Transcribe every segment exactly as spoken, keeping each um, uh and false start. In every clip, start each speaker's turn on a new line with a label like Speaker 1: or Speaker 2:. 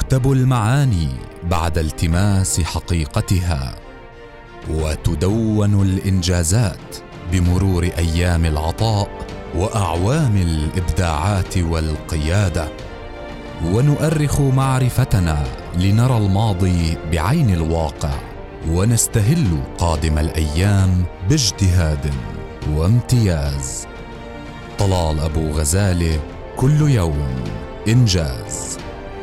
Speaker 1: تكتب المعاني بعد التماس حقيقتها، وتدون الإنجازات بمرور أيام العطاء وأعوام الإبداعات والقيادة. ونؤرخ معرفتنا لنرى الماضي بعين الواقع، ونستهل قادم الأيام باجتهاد وامتياز. طلال أبو غزالة، كل يوم إنجاز.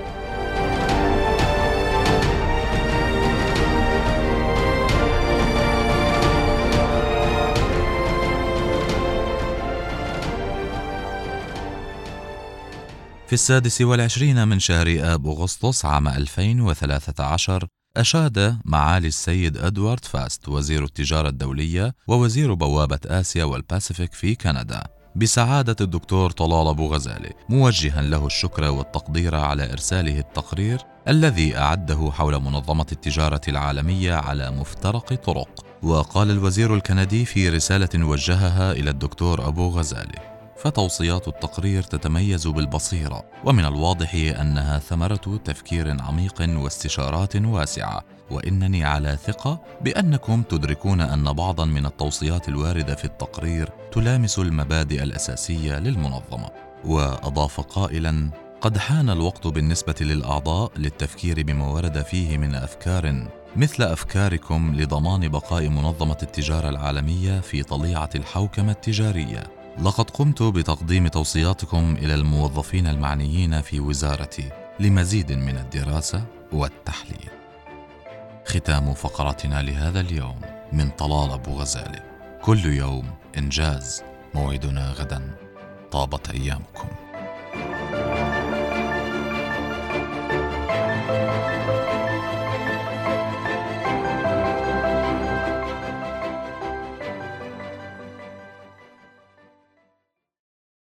Speaker 2: في السادس والعشرين من شهر آب أغسطس عام ألفين وثلاثة عشر أشاد معالي السيد أدوارد فاست وزير التجارة الدولية ووزير بوابة آسيا والباسيفيك في كندا بسعادة الدكتور طلال أبو غزالة، موجها له الشكر والتقدير على إرساله التقرير الذي أعده حول منظمة التجارة العالمية على مفترق طرق. وقال الوزير الكندي في رسالة وجهها إلى الدكتور أبو غزالة: فتوصيات التقرير تتميز بالبصيرة، ومن الواضح أنها ثمرة تفكير عميق واستشارات واسعة، وإنني على ثقة بأنكم تدركون أن بعضا من التوصيات الواردة في التقرير تلامس المبادئ الأساسية للمنظمة. وأضاف قائلا: قد حان الوقت بالنسبة للأعضاء للتفكير بما ورد فيه من أفكار مثل أفكاركم لضمان بقاء منظمة التجارة العالمية في طليعة الحوكمة التجارية. لقد قمت بتقديم توصياتكم إلى الموظفين المعنيين في وزارتي لمزيد من الدراسة والتحليل. ختام فقرتنا لهذا اليوم من طلال أبو غزالة، كل يوم إنجاز. موعدنا غدا. طابت أيامكم.